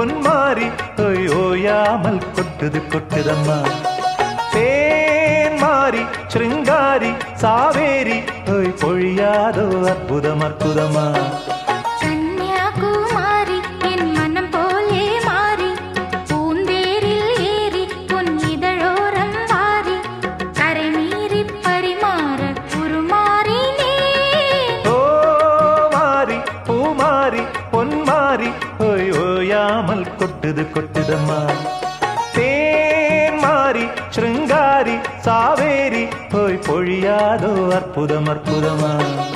பொன்மாரி ஓயாமல் கொட்டுது கொட்டுதம்மா. தேன் மாறி சிருங்காரி சாவேரி பொழியாதோ அற்புதம் அற்புதமா. கன்னியாகுமாரி என் மனம் போலே மாறி பூந்தேரில் ஏறி பொன் இதழோரம் வாரி கரை மீறி பரிமாற உருமாறினே. ஓ மாறி பூமாரி பொன்மாரி ஓயாமல் கொட்டுது கொட்டுதம்மா. தேன் மாறி சிருங்காரி சாவேரி பொழியாதோ அற்புதம் அற்புதமா.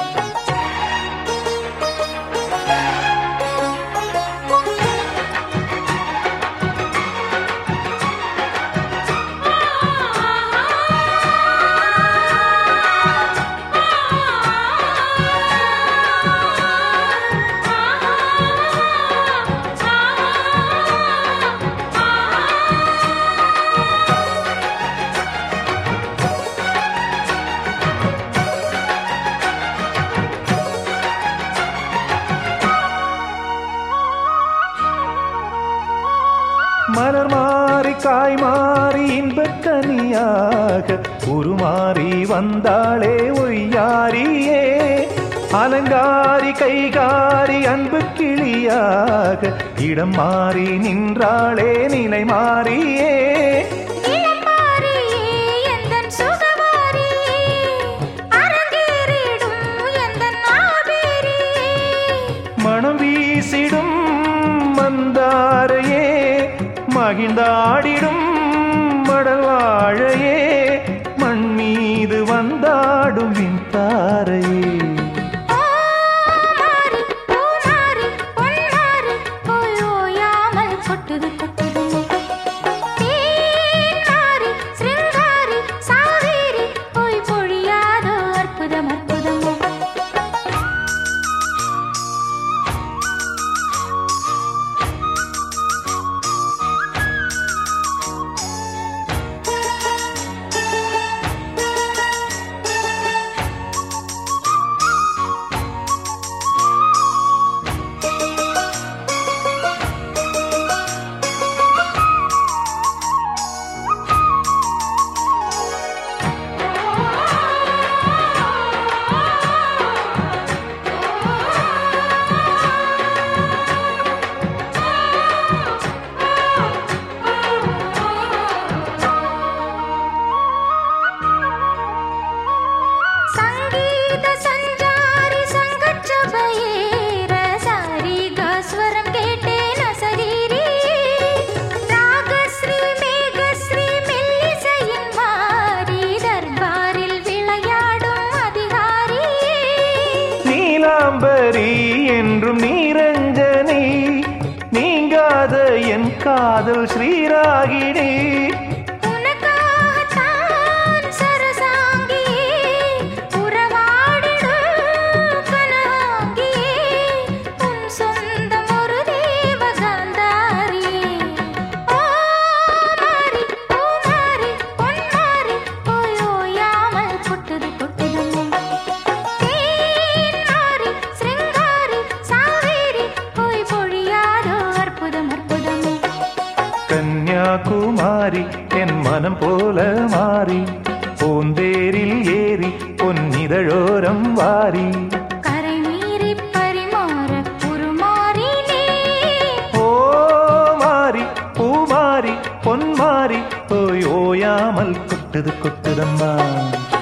மலர் மாறி காய் மாறி இன்பக்கனியாக உருமாறி வந்தாளே ஒய்யாரியே. அலங்காரி கைகாரி அன்பு கிளியாக இடம் மாறி நின்றாளே நிலை மாறியே. மனம் வீசிடும் மந்தாரையே மகிழ்ந்தாடிடும் மடல் வாழையே மண் மீது வந்தாடும் விண்தாரையே. என்றும் நீரஞ்சனி நீங்காத என் காதல் ஸ்ரீராகினி. கன்னியாகுமாரி என் மனம் போல மாறி பூந்தேரில் ஏறி பொன்னிதழோரம் வாரி கரை மீறி பரிமாற உருமாறினே. ஓ மாறி பூமாரி பொன்மாரி ஓயாமல் கொட்டுது கொட்டுதம்மா.